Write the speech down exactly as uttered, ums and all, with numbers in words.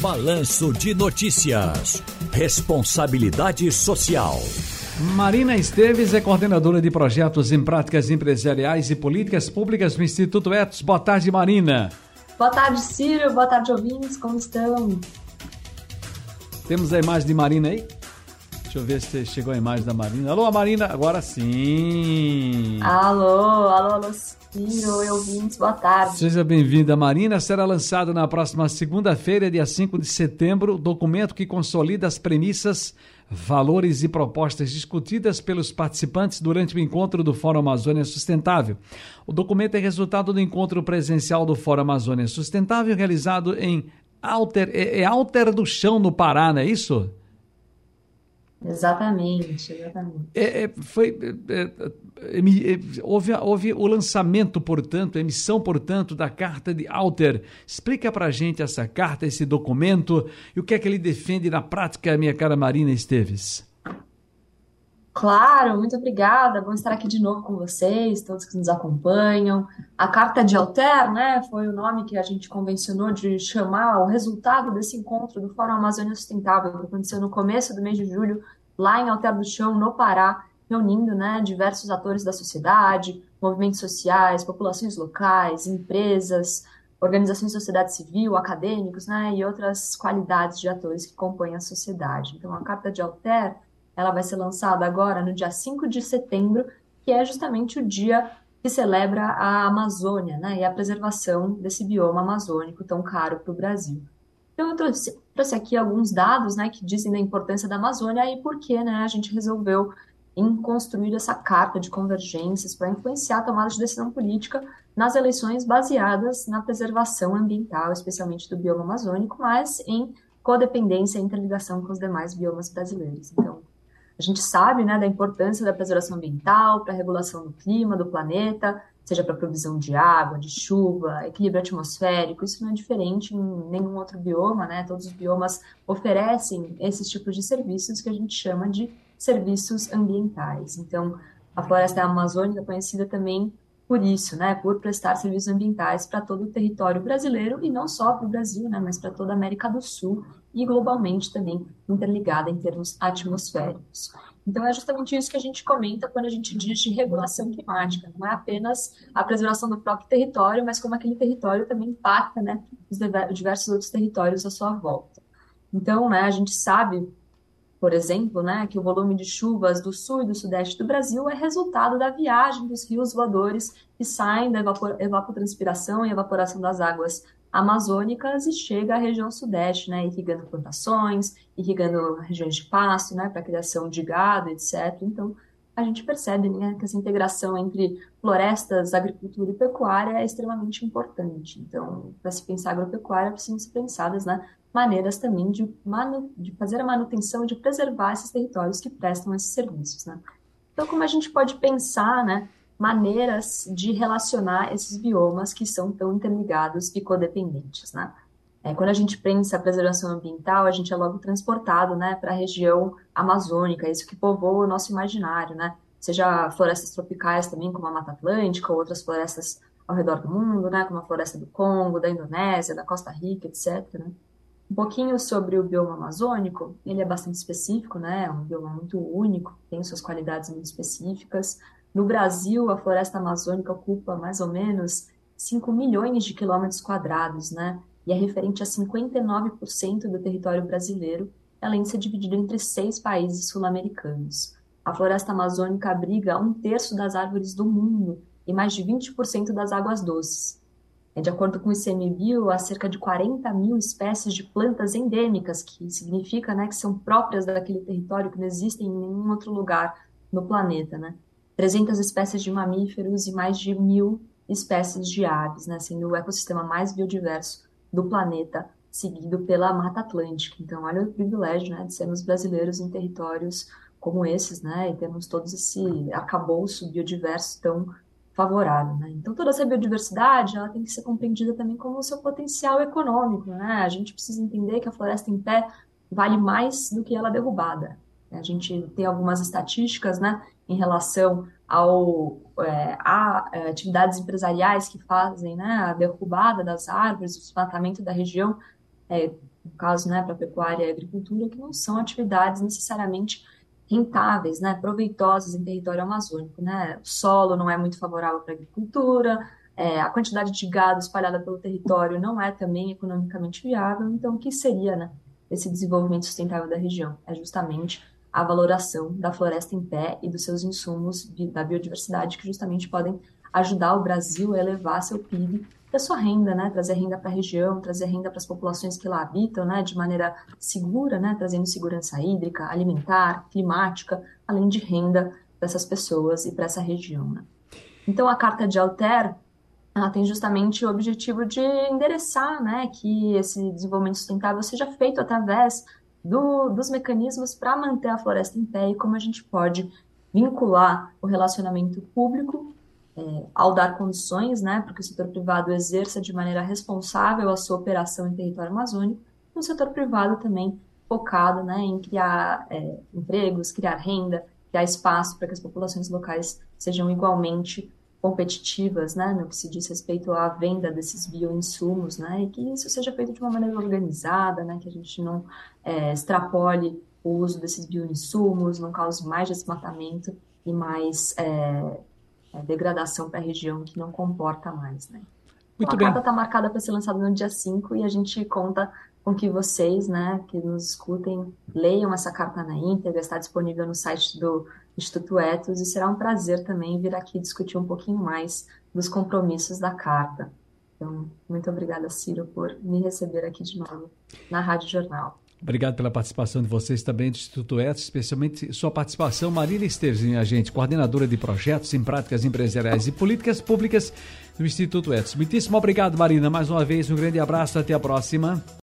Balanço de Notícias. Responsabilidade social. Marina Esteves é coordenadora de projetos em práticas empresariais e políticas públicas no Instituto Etos. Boa tarde, Marina. Boa tarde, Ciro. Boa tarde, ouvintes. Como estão? Temos a imagem de Marina aí? Deixa eu ver se chegou a imagem da Marina. Alô, Marina. Agora sim. Alô, alô, alô, Ciro e ouvintes. Boa tarde. Seja bem-vinda, Marina. Será lançado na próxima segunda-feira, dia cinco de setembro, documento que consolida as premissas, valores e propostas discutidas pelos participantes durante o encontro do Fórum Amazônia Sustentável. O documento é resultado do encontro presencial do Fórum Amazônia Sustentável, realizado em Alter, é, é Alter do Chão, no Pará, não é isso? Exatamente, exatamente. É, é, foi, é, é, é, houve, houve o lançamento, portanto, a emissão, portanto, da Carta de Alter. Explica pra gente essa carta, esse documento, e o que é que ele defende na prática, minha cara Marina Esteves. Claro, muito obrigada. Bom estar aqui de novo com vocês, todos que nos acompanham. A Carta de Alter, né, foi o nome que a gente convencionou de chamar o resultado desse encontro do Fórum Amazônia Sustentável, que aconteceu no começo do mês de julho, lá em Alter do Chão, no Pará, reunindo, né, diversos atores da sociedade, movimentos sociais, populações locais, empresas, organizações de sociedade civil, acadêmicos, né, e outras qualidades de atores que compõem a sociedade. Então, a Carta de Alter, ela vai ser lançada agora no dia cinco de setembro, que é justamente o dia que celebra a Amazônia, né, e a preservação desse bioma amazônico tão caro para o Brasil. Então, eu trouxe, trouxe aqui alguns dados, né, que dizem da importância da Amazônia e por que, né, a gente resolveu em construir essa carta de convergências para influenciar a tomada de decisão política nas eleições baseadas na preservação ambiental, especialmente do bioma amazônico, mas em codependência e interligação com os demais biomas brasileiros. Então, a gente sabe, né, da importância da preservação ambiental para a regulação do clima do planeta, seja para a provisão de água, de chuva, equilíbrio atmosférico. Isso não é diferente em nenhum outro bioma, né? Todos os biomas oferecem esses tipos de serviços que a gente chama de serviços ambientais. Então, a floresta amazônica é conhecida também por isso, né? Por prestar serviços ambientais para todo o território brasileiro e não só para o Brasil, né? Mas para toda a América do Sul e globalmente também interligada em termos atmosféricos. Então, é justamente isso que a gente comenta quando a gente diz de regulação climática. Não é apenas a preservação do próprio território, mas como aquele território também impacta, né, os diversos outros territórios à sua volta. Então, né, a gente sabe, por exemplo, né, que o volume de chuvas do sul e do sudeste do Brasil é resultado da viagem dos rios voadores que saem da evapor- evapotranspiração e evaporação das águas amazônicas e chega à região sudeste, né, irrigando plantações, irrigando regiões de pasto, né, para a criação de gado, etcétera. Então, a gente percebe, né, que essa integração entre florestas, agricultura e pecuária é extremamente importante. Então, para se pensar agropecuária, precisam ser pensadas, né, maneiras também de, manu- de fazer a manutenção e de preservar esses territórios que prestam esses serviços, né? Então, como a gente pode pensar, né, maneiras de relacionar esses biomas que são tão interligados e codependentes, né? É, quando a gente pensa a preservação ambiental, a gente é logo transportado, né, para a região amazônica, isso que povoa o nosso imaginário, né? Seja florestas tropicais também, como a Mata Atlântica, ou outras florestas ao redor do mundo, né, como a floresta do Congo, da Indonésia, da Costa Rica, etcétera, né? Um pouquinho sobre o bioma amazônico, ele é bastante específico, né? É um bioma muito único, tem suas qualidades muito específicas. No Brasil, a floresta amazônica ocupa mais ou menos cinco milhões de quilômetros quadrados, né? E é referente a cinquenta e nove por cento do território brasileiro, além de ser dividido entre seis países sul-americanos. A floresta amazônica abriga um terço das árvores do mundo e mais de vinte por cento das águas doces. De acordo com o ICMBio, há cerca de quarenta mil espécies de plantas endêmicas, que significa, né, que são próprias daquele território, que não existem em nenhum outro lugar no planeta, né? trezentas espécies de mamíferos e mais de mil espécies de aves, né, sendo o ecossistema mais biodiverso do planeta, seguido pela Mata Atlântica. Então, olha o privilégio, né, de sermos brasileiros em territórios como esses, né, e temos todos esse arcabouço biodiverso tão favorável, né? Então, toda essa biodiversidade, ela tem que ser compreendida também como o seu potencial econômico, né? A gente precisa entender que a floresta em pé vale mais do que ela derrubada. A gente tem algumas estatísticas, né, em relação ao, é, a é, atividades empresariais que fazem, né, a derrubada das árvores, o desmatamento da região, é, no caso, né, para pecuária e agricultura, que não são atividades necessariamente rentáveis, né, proveitosas em território amazônico, né? O solo não é muito favorável para a agricultura, é, a quantidade de gado espalhada pelo território não é também economicamente viável, então o que seria, né, esse desenvolvimento sustentável da região? É justamente a valoração da floresta em pé e dos seus insumos da biodiversidade que justamente podem ajudar o Brasil a elevar seu P I B e a sua renda, né? Trazer renda para a região, trazer renda para as populações que lá habitam, né? De maneira segura, né? Trazendo segurança hídrica, alimentar, climática, além de renda para essas pessoas e para essa região, né? Então, a Carta de Alter, ela tem justamente o objetivo de endereçar, né? Que esse desenvolvimento sustentável seja feito através do, dos mecanismos para manter a floresta em pé e como a gente pode vincular o relacionamento público É, ao dar condições, né, para que o setor privado exerça de maneira responsável a sua operação em território amazônico, e um setor privado também focado, né, em criar é, empregos, criar renda, criar espaço para que as populações locais sejam igualmente competitivas, né, no que se diz respeito à venda desses bioinsumos, né, e que isso seja feito de uma maneira organizada, né, que a gente não é, extrapole o uso desses bioinsumos, não cause mais desmatamento e mais é, É, degradação para a região que não comporta mais, né? Muito Então, a bem. carta está marcada para ser lançada no dia cinco e a gente conta com que vocês, né, que nos escutem, leiam essa carta na íntegra, está disponível no site do Instituto Ethos e será um prazer também vir aqui discutir um pouquinho mais dos compromissos da carta. Então, muito obrigada, Ciro, por me receber aqui de novo na Rádio Jornal. Obrigado pela participação de vocês também do Instituto Ethos, especialmente sua participação, Marília Esteves, minha gente, coordenadora de projetos em práticas empresariais e políticas públicas do Instituto Ethos. Muitíssimo obrigado, Marina, mais uma vez, um grande abraço, até a próxima.